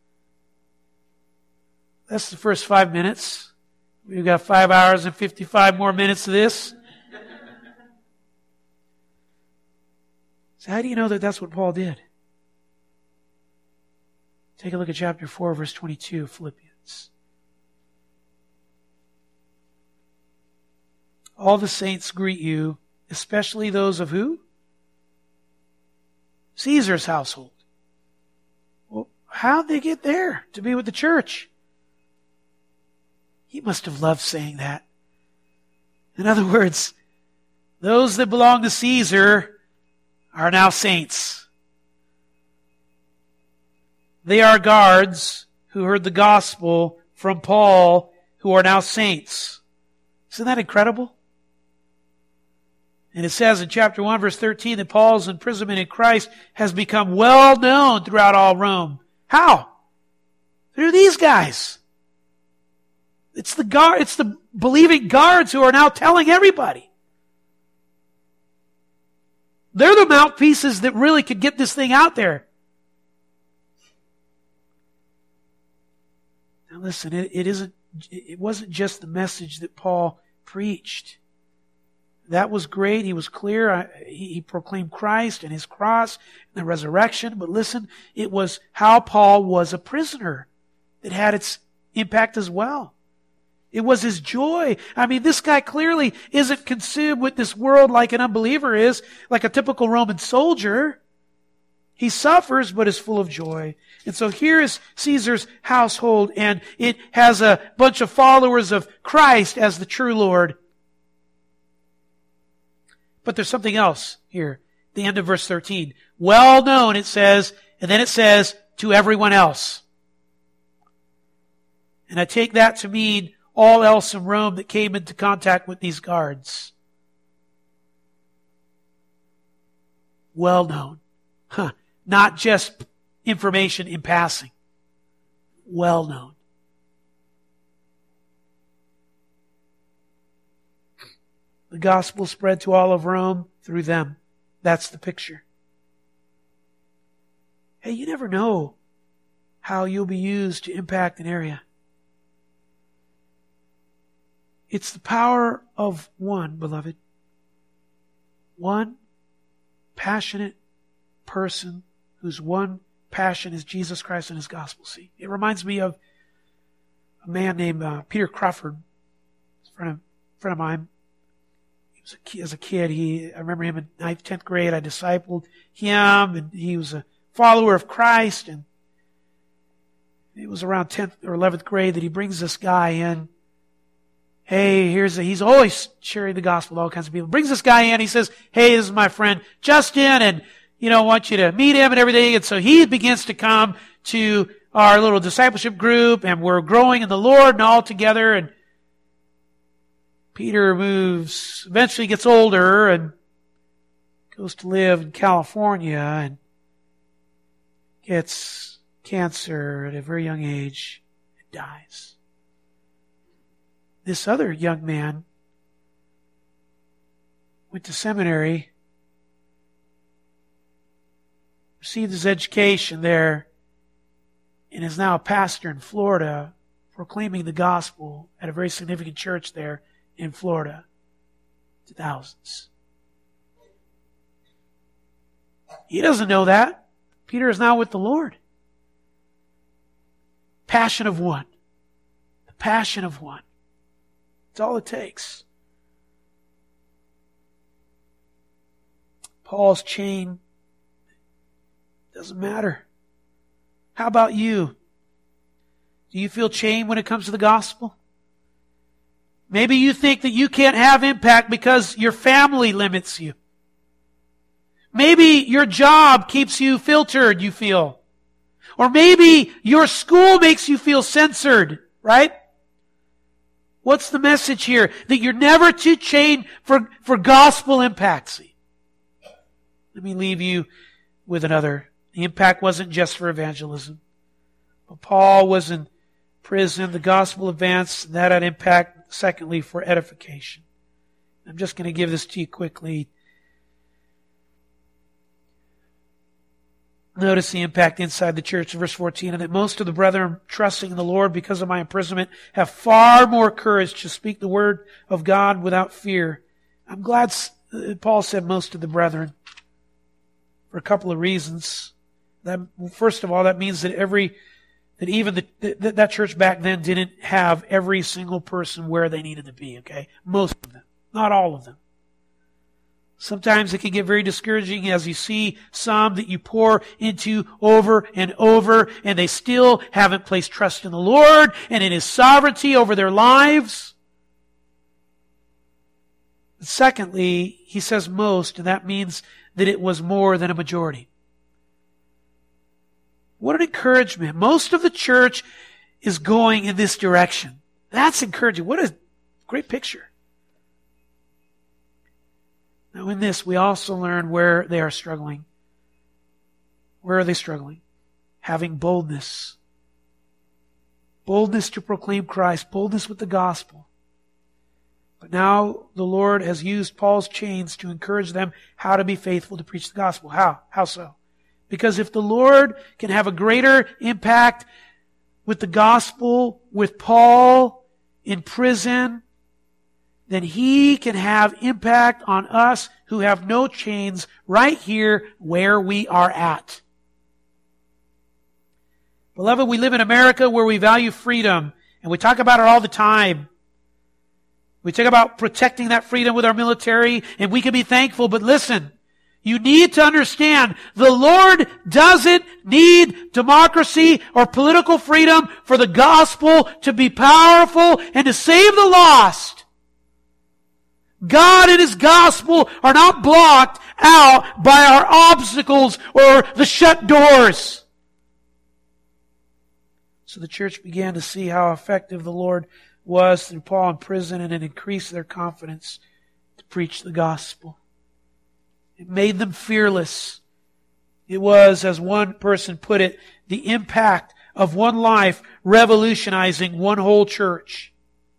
That's the first five minutes. We've got five hours and fifty-five more minutes of this. So how do you know that that's what Paul did? Take a look at chapter four, verse twenty-two of Philippians. All the saints greet you, especially those of who? Caesar's household. Well, how'd they get there to be with the church? He must have loved saying that. In other words, those that belong to Caesar are now saints. They are guards who heard the gospel from Paul, who are now saints. Isn't that incredible? And it says in chapter one, verse thirteen, that Paul's imprisonment in Christ has become well known throughout all Rome. How? Through these guys. It's the guard, it's the believing guards who are now telling everybody. They're the mouthpieces that really could get this thing out there. Now listen, it, it isn't, it wasn't just the message that Paul preached. That was great. He was clear. He, he proclaimed Christ and His cross and the resurrection. But listen, it was how Paul was a prisoner that had its impact as well. It was his joy. I mean, this guy clearly isn't consumed with this world like an unbeliever is, like a typical Roman soldier. He suffers, but is full of joy. And so here is Caesar's household, and it has a bunch of followers of Christ as the true Lord. But there's something else here. The end of verse thirteen. Well known, it says, and then it says, to everyone else. And I take that to mean all else in Rome that came into contact with these guards. Well known. Huh. Not just information in passing. Well known. The gospel spread to all of Rome through them. That's the picture. Hey, you never know how you'll be used to impact an area. It's the power of one, beloved. One passionate person whose one passion is Jesus Christ and His gospel. See, it reminds me of a man named uh, Peter Crawford, a friend of, friend of mine. He was a, as a kid, he I remember him in ninth, tenth grade. I discipled him, and he was a follower of Christ. And it was around tenth or eleventh grade that he brings this guy in. Hey, here's a, he's always sharing the gospel with all kinds of people. Brings this guy in. He says, hey, this is my friend Justin, and, you know, I want you to meet him and everything. And so he begins to come to our little discipleship group, and we're growing in the Lord and all together. And Peter moves, eventually gets older and goes to live in California and gets cancer at a very young age and dies. This other young man went to seminary, received his education there, and is now a pastor in Florida, proclaiming the gospel at a very significant church there in Florida to thousands. He doesn't know that. Peter is now with the Lord. Passion of one. The passion of one. That's all it takes. Paul's chain doesn't matter. How about you? Do you feel chained when it comes to the gospel? Maybe you think that you can't have impact because your family limits you. Maybe your job keeps you filtered, you feel. Or maybe your school makes you feel censored, right? What's the message here? That you're never too chained for, for gospel impact. See? Let me leave you with another. The impact wasn't just for evangelism. But Paul was in prison. The gospel advanced, and that had impact, secondly, for edification. I'm just going to give this to you quickly. Notice the impact inside the church. Verse fourteen, and that most of the brethren trusting in the Lord because of my imprisonment have far more courage to speak the word of God without fear. I'm glad Paul said most of the brethren for a couple of reasons. That, first of all, that means that every, that even the, that, that church back then didn't have every single person where they needed to be, okay? Most of them. Not all of them. Sometimes it can get very discouraging as you see some that you pour into over and over, and they still haven't placed trust in the Lord and in His sovereignty over their lives. Secondly, he says most, and that means that it was more than a majority. What an encouragement. Most of the church is going in this direction. That's encouraging. What a great picture. Now in this, we also learn where they are struggling. Where are they struggling? Having boldness. Boldness to proclaim Christ. Boldness with the gospel. But now the Lord has used Paul's chains to encourage them how to be faithful to preach the gospel. How? How so? Because if the Lord can have a greater impact with the gospel, with Paul in prison, then He can have impact on us who have no chains right here where we are at. Beloved, we live in America where we value freedom, and we talk about it all the time. We talk about protecting that freedom with our military, and we can be thankful, but listen, you need to understand the Lord doesn't need democracy or political freedom for the gospel to be powerful and to save the lost. God and His gospel are not blocked out by our obstacles or the shut doors. So the church began to see how effective the Lord was through Paul in prison, and it increased their confidence to preach the gospel. It made them fearless. It was, as one person put it, the impact of one life revolutionizing one whole church.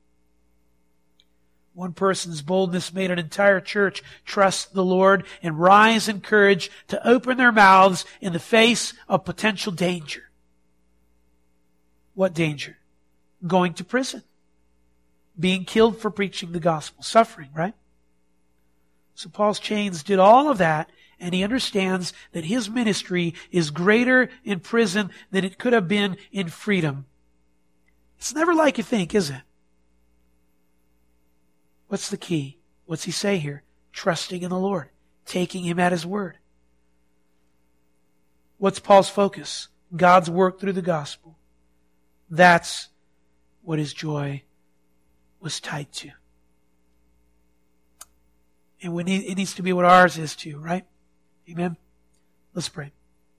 One person's boldness made an entire church trust the Lord and rise in courage to open their mouths in the face of potential danger. What danger? Going to prison. Being killed for preaching the gospel. Suffering, right? So Paul's chains did all of that, and he understands that his ministry is greater in prison than it could have been in freedom. It's never like you think, is it? What's the key? What's he say here? Trusting in the Lord. Taking Him at His word. What's Paul's focus? God's work through the gospel. That's what his joy was tied to. And we need, it needs to be what ours is too, right? Amen? Let's pray.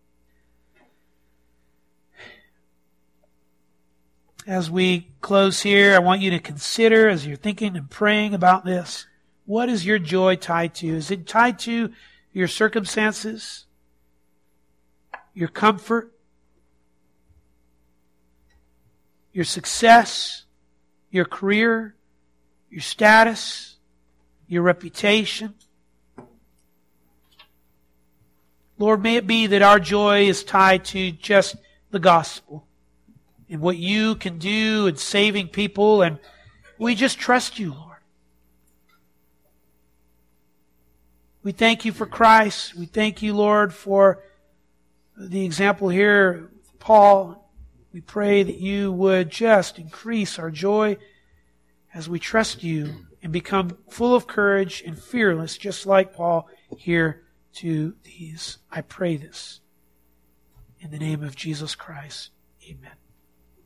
As we close here, I want you to consider, as you're thinking and praying about this, what is your joy tied to? Is it tied to your circumstances? Your comfort? Your success? Your career? Your status? Your reputation? Lord, may it be that our joy is tied to just the gospel and what you can do in saving people, and we just trust you, Lord. We thank you for Christ. We thank you, Lord, for the example here, Paul. We pray that you would just increase our joy as we trust you and become full of courage and fearless, just like Paul here to these. I pray this in the name of Jesus Christ. Amen.